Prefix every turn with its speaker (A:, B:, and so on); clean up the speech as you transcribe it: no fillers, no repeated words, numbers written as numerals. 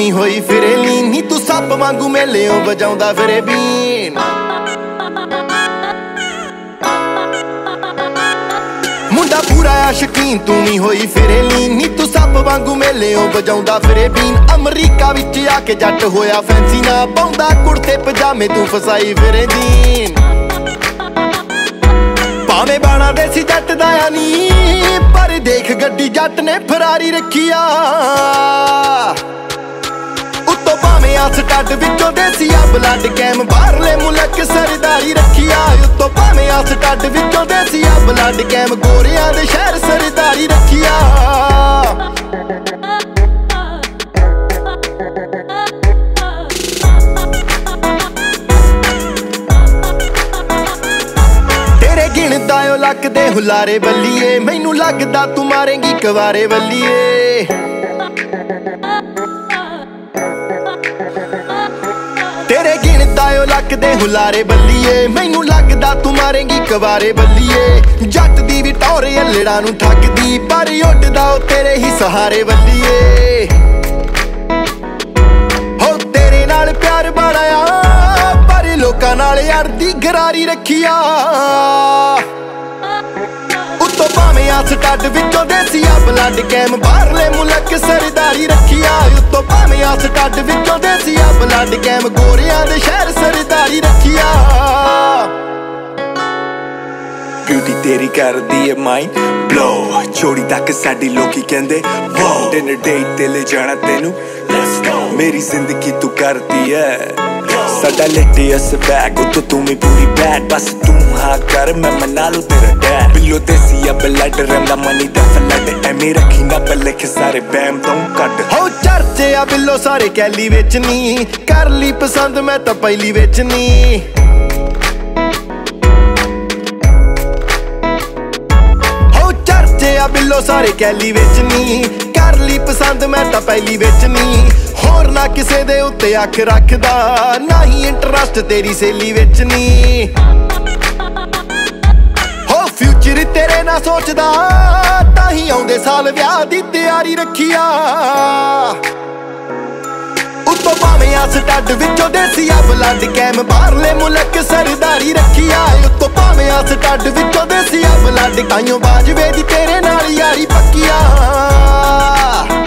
A: ਨੀ ਹੋਈ ਫਿਰੇ ਲੀਨ ਨੀ ਤੂੰ ਸੱਪ ਵਾਂਗੂ ਮੇਲਿਓ ਵਜਾਉਂਦਾ ਫਿਰੇ ਬੀਨ ਮੁੰਡਾ ਪੂਰਾ ਆਸ਼ਕੀਨ ਤੂੰ ਨੀ ਹੋਈ ਫਿਰੇ ਲੀਨ ਨੀ ਤੂੰ ਸੱਪ ਵਾਂਗੂ ਮੇਲਿਓ ਵਜਾਉਂਦਾ ਫਿਰੇ ਬੀਨ ਅਮਰੀਕਾ ਵਿੱਚ ਆ ਕੇ ਜੱਟ ਹੋਇਆ ਫੈਂਸੀ ਨਾ ਪਾਉਂਦਾ ਕੁੜਤੇ ਪਜਾਮੇ ਤੂੰ ਫਸਾਈ ਫਿਰੇ ਜੀਨ ਭਾਵੇਂ ਬਾਣਾ ਦੇਸੀ ਜੱਟ ਦਾ ਆ ਨੀ ਪਰ ਦੇਖ ਗੱਡੀ ਜੱਟ ਨੇ ਫਰਾਰੀ ਰੱਖੀ ਆ ਉੱਤੋਂ ਭਾਵੇਂ ਆ ਸਟੱਡ ਵਿੱਚੋਂ ਦੇਸੀ ਆ ਬਲੱਡ ਕੈਮ ਬਾਹਰਲੇ ਮੁਲਕ ਸਰਦਾਰੀ ਰੱਖੀ ਆ ਉੱਤੋਂ ਭਾਵੇਂ ਆ ਸਟੱਡ ਵਿੱਚੋਂ ਦੇਸੀ ਆ ਬਲੱਡ ਕੈਮ ਗੋਰਿਆਂ ਦੇ ਸ਼ਹਿਰ ਸਰਦਾਰੀ ਰੱਖੀ ਆ ਗਿਣਦਾ ਓ ਲੱਕ ਦੇ ਹੁਲਾਰੇ ਬੱਲੀਏ ਮੈਨੂੰ ਲੱਗਦਾ ਤੂੰ ਮਾਰੇਂਗੀ ਕਵਾਰੇ ਬੱਲੀਏ ਤੇਰੇ ਗਿਣਦਾ ਓ ਲੱਕ ਦੇ ਹੁਲਾਰੇ ਬੱਲੀਏ ਮੈਨੂੰ ਲੱਗਦਾ ਤੂੰ ਮਾਰੇਂਗੀ ਕਵਾਰੇ ਬੱਲੀਏ ਜੱਟ ਦੀ ਵੀ ਟੌਰੇ ਅਲੜਾ ਨੂੰ ਠੱਗਦੀ ਪਰ ਉੱਡਦਾ ਓ ਤੇਰੇ ਹੀ ਸਹਾਰੇ ਬੱਲੀਏ ਹੋ ਤੇਰੇ ਨਾਲ ਪਿਆਰ ਬਣਾਇਆ ਪਰ ਲੋਕਾਂ ਨਾਲ ਯਾਰ ਦੀ ਗਰਾਰੀ ਰੱਖਿਆ ਉੱਤੋਂ ਭਾਵੇਂ ਆ ਸਟੱਡ ਵਿੱਚੋਂ ਦੇਸੀ ਆ ਬਲੱਡ ਕੈਮ ਬਾਹਰਲੇ ਮੁਲਕ ਸਰਦਾਰੀ ਰੱਖਿਆ ਉੱਤੋਂ ਭਾਵੇਂ ਆ ਸਟੱਡ ਵਿੱਚੋਂ ਦੇਸੀ ਆ ਬਲੱਡ ਕੈਮ ਗੋਰਿਆਂ ਦੇ ਸ਼ਹਿਰ ਸਰਦਾਰੀ ਰੱਖਿਆ
B: ਬਿਊਟੀ ਤੇਰੀ ਕਰਦੀ ਏ ਮਾਈਂਡ ਬਲੋ ਛੋੜੀ ਤੱਕ ਸਾਡੀ ਲੋਕੀ ਕਹਿੰਦੇ ਵਾਓ ਡਿਨਰ ਡੇਟ ਤੇ ਲੈ ਜਾਣਾ ਤੈਨੂੰ ਲੈਟਸ ਗੋ ਮੇਰੀ ਜ਼ਿੰਦਗੀ ਤੂੰ ਕਰਦੀ ਏ ਸਾਡਾ ਲੈਟੇ ਅਸ ਬੈਗ ਉੱਤੋਂ ਤੂੰ ਵੀ ਪੂਰੀ ਬੈਡ ਬਸ ਤੂੰ ਹਾਂ ਕਰ ਮੈਂ ਮਨਾ ਲੂ ਤੇਰਾ ਡੈਡ ਬਿੱਲੋ ਦੇਸੀ ਆ ਬਲੱਡ ਰਹਿੰਦਾ ਮਨੀ ਦਾ ਫਲੱਡ ਐਵੇਂ ਰੱਖੀ ਨਾ ਪੱਲੇ ਸਾਰੇ ਬੈਮ ਤੋਂ ਕੱਢ
A: ਹੋ ਚਰਚੇ ਆ ਬਿੱਲੋ ਸਾਰੇ ਕੈਲੀ ਵਿੱਚ ਨੀ ਕਰ ਲਈ ਪਸੰਦ ਮੈਂ ਤਾਂ ਪਹਿਲੀ ਵਿੱਚ ਨੀ ਹੋ ਚਰਚੇ ਆ ਬਿੱਲੋ ਸਾਰੇ ਕੈਲੀ ਵਿੱਚ ਨੀ ਕਰ ਲਈ ਪਸੰਦ ਮੈਂ ਤਾਂ ਪਹਿਲੀ ਵਿੱਚ ਨੀ ਹੋਰ ਨਾ ਕਿਸੇ ਦੇ ਉੱਤੇ ਅੱਖ ਰੱਖਦਾ ਨਾ ਹੀ ਇੰਟਰਸਟ ਤੇਰੀ ਸੇਲੀ ਵਿੱਚ ਨੀ ਹੋ ਫਿਊਚਰ ਤੇਰੇ ਨਾਲ ਸੋਚਦਾ ਤਾਂ ਹੀ ਆਉਂਦੇ ਸਾਲ ਵਿਆਹ ਦੀ ਤਿਆਰੀ ਰੱਖਿਆ ਉੱਤੋਂ ਭਾਵੇਂ ਆ ਸਟੱਡ ਵਿੱਚੋਂ ਦੇਸੀ ਆ ਬਲੱਡ ਕੈਮ ਬਾਹਰਲੇ ਮੁਲਕ ਸਰਦਾਰੀ ਰੱਖਿਆ ਉੱਤੋਂ ਭਾਵੇਂ ਆ ਸਟੱਡ ਵਿੱਚੋਂ ਦੇਸੀ ਆ ਬਲੱਡ ਤਾਈਓ ਬਾਜਵੇ ਦੀ ਤੇਰੇ ਨਾਲ ਯਾਰੀ ਪੱਕੀਆ